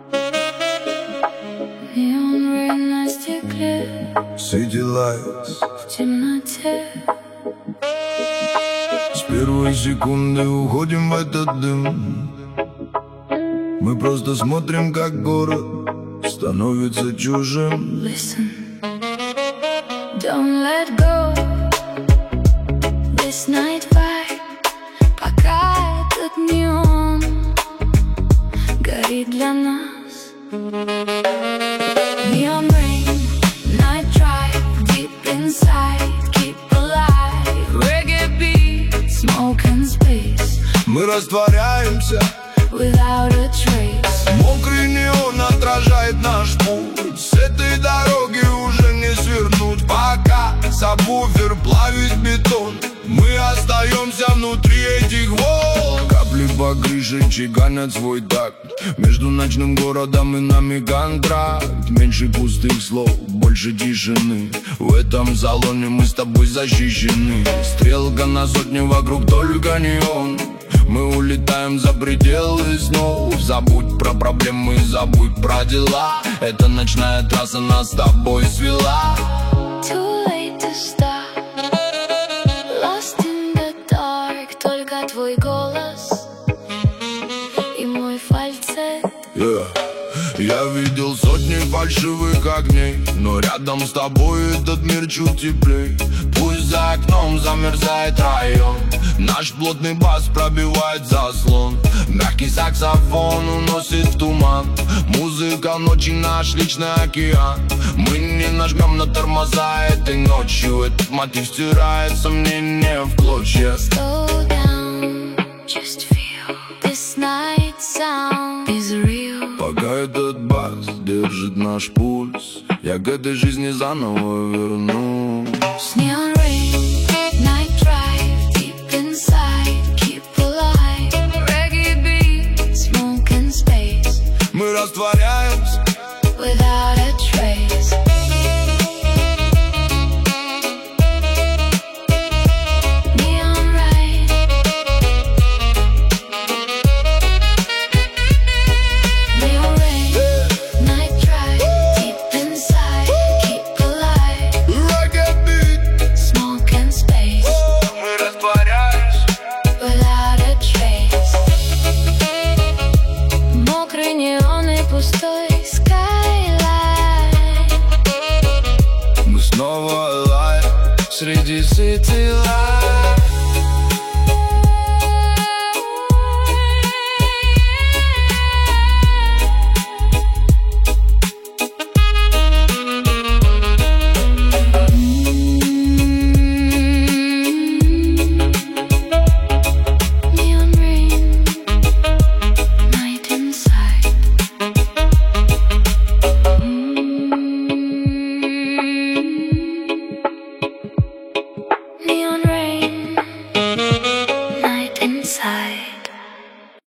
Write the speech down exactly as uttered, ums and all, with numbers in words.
Neon rain на стекле, City lights. в темноте. С первой секунды уходим в этот дым. Мы просто смотрим, как город становится чужим. Listen, don't let go. This night vibe, пока этот неон горит для нас. Neon rain, night drive, deep inside, keep alive. Reggae beat, smoke and space, Мы растворяемся. without a trace. Мокрый неон отражает наш путь. С этой дороги уже не свернуть. Пока сабвуфер плавит бетон, мы остаемся внутри этих волн. Капли по крыше чеканят свой такт. Между ночным городом и нами контракт. Меньше пустых слов, больше тишины. В этом салоне мы с тобой защищены. Стрелка на сотню, вокруг только неон. Мы улетаем за пределы снов. Забудь про проблемы, забудь про дела. Эта ночная трасса нас с тобой свела. Too late to stop, lost in the dark. Только твой голос и мой фальцет. Yeah. Я видел сотни фальшивых огней, но рядом с тобой этот мир чуть теплей. Пусть за окном замерзает район, наш плотный бас пробивает заслон. Мягкий саксофон уносит в туман. Музыка ночи, наш личный океан. Мы не нажмем на тормоза этой ночью. Этот мотив стирает сомнения в клочья. Slow down, just feel this night sound is real. Пока этот бас держит наш пульс, я к этой жизни заново вернусь. Neon rain, night drive, deep inside, keep alive. Reggae beat, smoke and space, Мы растворяемся. without a trace. Neon rain, neon rain, night drive, deep inside, keep alive. Reggae beat. Smoke and space, Мы растворяемся. without a trace. Мокрый неон и пустой skyline. Мы снова лайв среди city lights.